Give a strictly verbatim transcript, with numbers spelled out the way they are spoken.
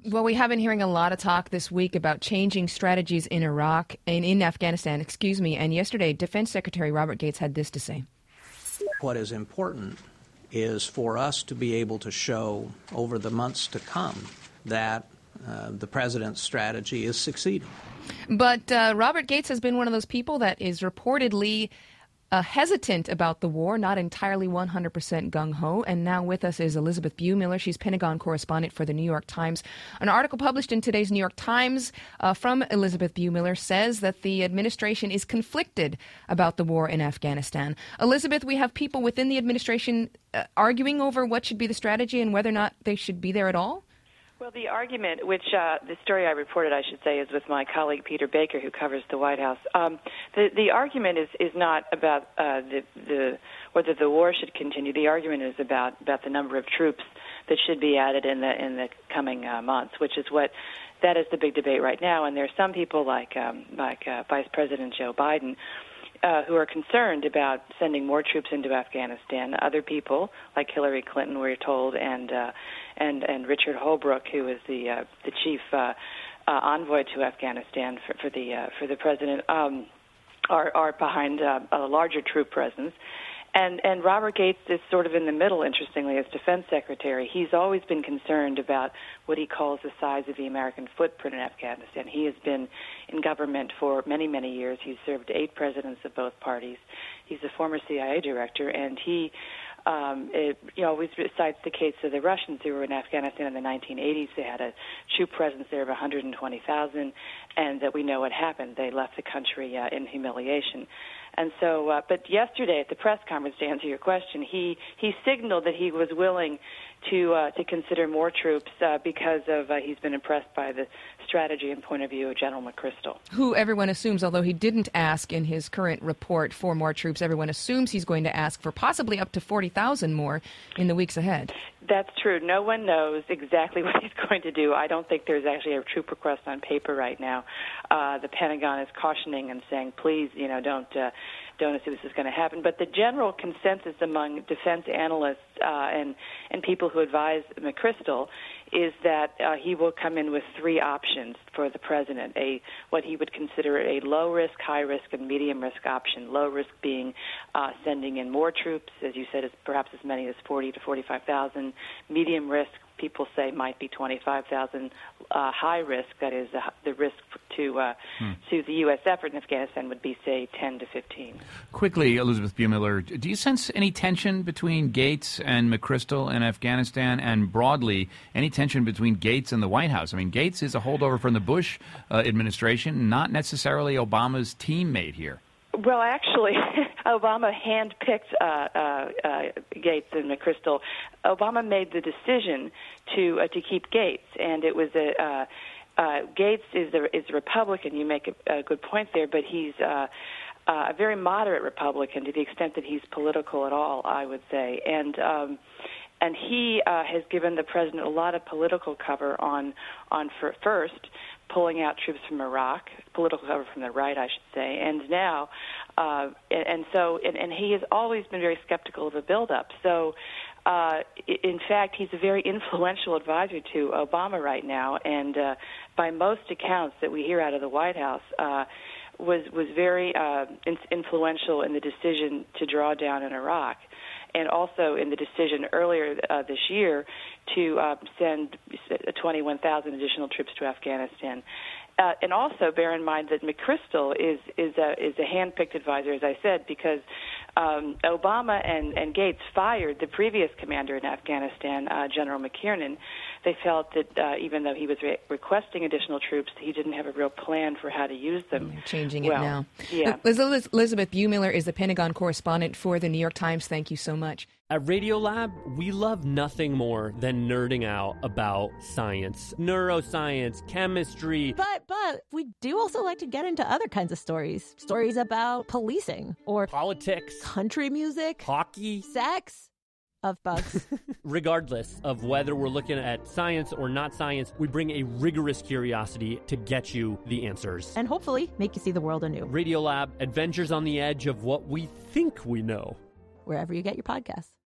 Well, we have been hearing a lot of talk this week about changing strategies in Iraq and in Afghanistan, excuse me. And yesterday, Defense Secretary Robert Gates had this to say. What is important is for us to be able to show over the months to come that uh, the president's strategy is succeeding. But uh, Robert Gates has been one of those people that is reportedly uh, hesitant about the war, not entirely one hundred percent gung-ho. And now with us is Elizabeth Buemiller. She's Pentagon correspondent for the New York Times. An article published in today's New York Times uh, from Elizabeth Buemiller says that the administration is conflicted about the war in Afghanistan. Elizabeth, we have people within the administration uh, arguing over what should be the strategy and whether or not they should be there at all? Well, the argument, which uh, the story I reported, I should say, is with my colleague Peter Baker, who covers the White House. Um, the the argument is, is not about uh, the the whether the war should continue. The argument is about, about the number of troops that should be added in the in the coming uh, months, which is what that is the big debate right now. And there are some people like um, like uh, Vice President Joe Biden. Uh, who are concerned about sending more troops into Afghanistan. Other people, like Hillary Clinton, we're told, and uh, and and Richard Holbrooke, who is the uh, the chief uh, uh, envoy to Afghanistan for, for the uh, for the president, um, are are behind uh, a larger troop presence. And and Robert Gates is sort of in the middle, interestingly, as defense secretary. He's always been concerned about what he calls the size of the American footprint in Afghanistan. He has been in government for many, many years. He's served eight presidents of both parties. He's a former C I A director, and he um, it, you know, always cites the case of the Russians who were in Afghanistan in the nineteen eighties. They had a troop presence there of one hundred twenty thousand, and that we know what happened. They left the country uh, in humiliation. And so, uh, but yesterday at the press conference, to answer your question, he, he signaled that he was willing to uh, to consider more troops uh, because of uh, he's been impressed by the strategy and point of view of General McChrystal. Who everyone assumes, although he didn't ask in his current report for more troops, everyone assumes he's going to ask for possibly up to forty thousand more in the weeks ahead. That's true. No one knows exactly what he's going to do. I don't think there's actually a troop request on paper right now. Uh, the Pentagon is cautioning and saying, please, you know, don't uh, don't assume this is going to happen. But the general consensus among defense analysts uh, and and people who advise McChrystal is that uh, he will come in with three options for the president: a what he would consider a low risk, high risk, and medium risk option. Low risk being uh, sending in more troops, as you said, as perhaps as many as forty to forty-five thousand. Medium risk, people say, might be twenty-five thousand. Uh, high risk, that is, uh, the risk to uh, hmm. to the U S effort in Afghanistan would be, say, ten to fifteen. Quickly, Elizabeth Buemiller, do you sense any tension between Gates and McChrystal in Afghanistan, and broadly, any tension between Gates and the White House? I mean, Gates is a holdover from the Bush uh, administration, not necessarily Obama's teammate here. Well, actually, Obama handpicked uh, uh, uh, Gates and McChrystal. Obama made the decision to uh, to keep Gates, and it was a uh, uh, Gates is a, is a Republican. You make a, a good point there, but he's uh, uh, a very moderate Republican to the extent that he's political at all, I would say, and. Um, And he uh, has given the president a lot of political cover on, on for first, pulling out troops from Iraq, political cover from the right, I should say, and now, uh, and, and so, and, and he has always been very skeptical of the buildup. So, uh, in fact, he's a very influential advisor to Obama right now, and uh, by most accounts that we hear out of the White House, uh, was was very uh, influential in the decision to draw down in Iraq, and also in the decision earlier uh, this year to uh, send twenty-one thousand additional troops to Afghanistan. Uh, and also bear in mind that McChrystal is is a is a handpicked advisor, as I said, because um, Obama and, and Gates fired the previous commander in Afghanistan, uh, General McKiernan. They felt that uh, even though he was re- requesting additional troops, he didn't have a real plan for how to use them. You're changing well, it now. Yeah. Elizabeth Buemiller is the Pentagon correspondent for the New York Times. Thank you so much. At Radiolab, we love nothing more than nerding out about science, neuroscience, chemistry. But, but we do also like to get into other kinds of stories. Stories about policing or politics, country music, hockey, sex. Of bugs. Regardless of whether we're looking at science or not science, we bring a rigorous curiosity to get you the answers. And hopefully make you see the world anew. Radiolab, adventures on the edge of what we think we know. Wherever you get your podcasts.